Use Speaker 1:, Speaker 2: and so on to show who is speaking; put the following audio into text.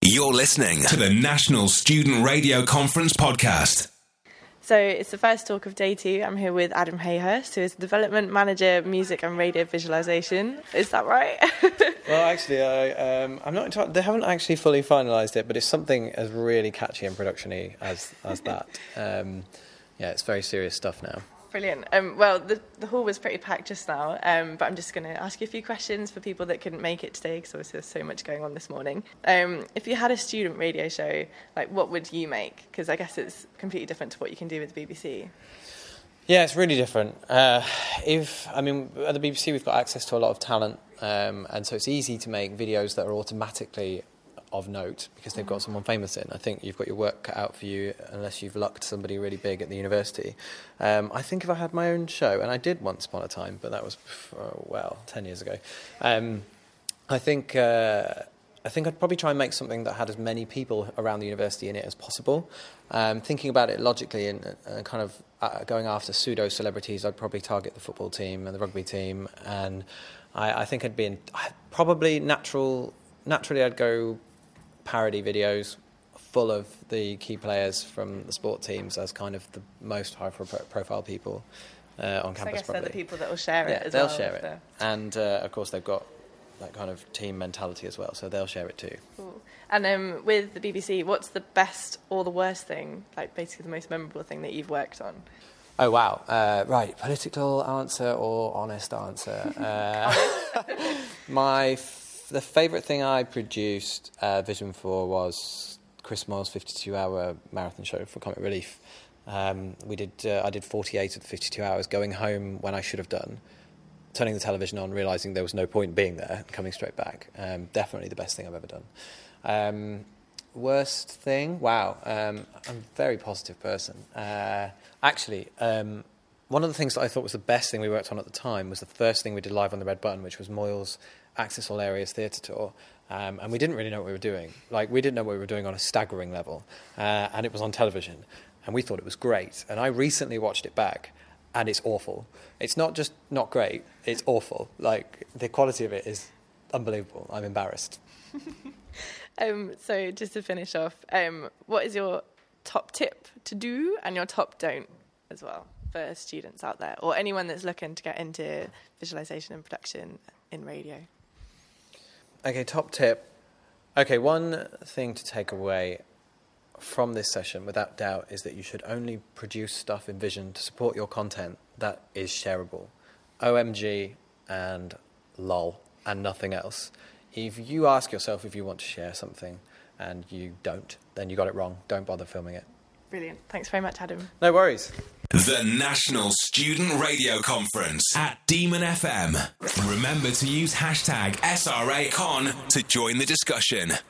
Speaker 1: You're listening to the National Student Radio Conference podcast.
Speaker 2: So it's the first talk of day 2. I'm here with Adam Hayhurst, who is Development Manager, Music and Radio Visualization. Is that right?
Speaker 3: Well, actually, I'm not entirely, they haven't actually fully finalised it, but it's something as really catchy and production-y as that. Yeah, it's very serious stuff now.
Speaker 2: Brilliant. Well, the hall was pretty packed just now, but I'm just going to ask you a few questions for people that couldn't make it today, because there's so much going on this morning. If you had a student radio show, like, what would you make? Because I guess it's completely different to what you can do with the BBC.
Speaker 3: Yeah, it's really different. At the BBC we've got access to a lot of talent, and so it's easy to make videos that are automatically of note because they've got someone famous in. I think you've got your work cut out for you unless you've lucked somebody really big at the university. I think if I had my own show, and I did once upon a time, but that was, 10 years ago, I think I'd probably try and make something that had as many people around the university in it as possible. Thinking about it logically and kind of going after pseudo-celebrities, I'd probably target the football team and the rugby team, and I think naturally I'd go parody videos full of the key players from the sport teams as kind of the most high-profile people on campus.
Speaker 2: I guess
Speaker 3: probably.
Speaker 2: they're the people that will share it as well.
Speaker 3: They'll share it. And, of course, they've got that kind of team mentality as well, so they'll share it too.
Speaker 2: Cool. And with the BBC, what's the best or the worst thing, like basically the most memorable thing that you've worked on?
Speaker 3: Oh, wow. Right, political answer or honest answer? The favourite thing I produced vision for was Chris Moyle's 52-hour marathon show for Comic Relief. I did 48 of the 52 hours, going home when I should have done, turning the television on, realising there was no point being there, and coming straight back. Definitely the best thing I've ever done. Worst thing? Wow. I'm a very positive person. One of the things that I thought was the best thing we worked on at the time was the first thing we did live on the Red Button, which was Moyle's Access All Areas Theatre Tour. And we didn't really know what we were doing. Like, we didn't know what we were doing on a staggering level. And it was on television. And we thought it was great. And I recently watched it back, and it's awful. It's not just not great, it's awful. Like, the quality of it is unbelievable. I'm embarrassed.
Speaker 2: So just to finish off, what is your top tip to do and your top don't as well for students out there, or anyone that's looking to get into visualization and production in radio?
Speaker 3: Okay, top tip. Okay, one thing to take away from this session, without doubt, is that you should only produce stuff in Vision to support your content that is shareable. OMG and lol and nothing else. If you ask yourself if you want to share something and you don't, then you got it wrong. Don't bother filming it.
Speaker 2: Brilliant. Thanks very much, Adam.
Speaker 3: No worries.
Speaker 1: The National Student Radio Conference at Demon FM. Remember to use hashtag SRACon to join the discussion.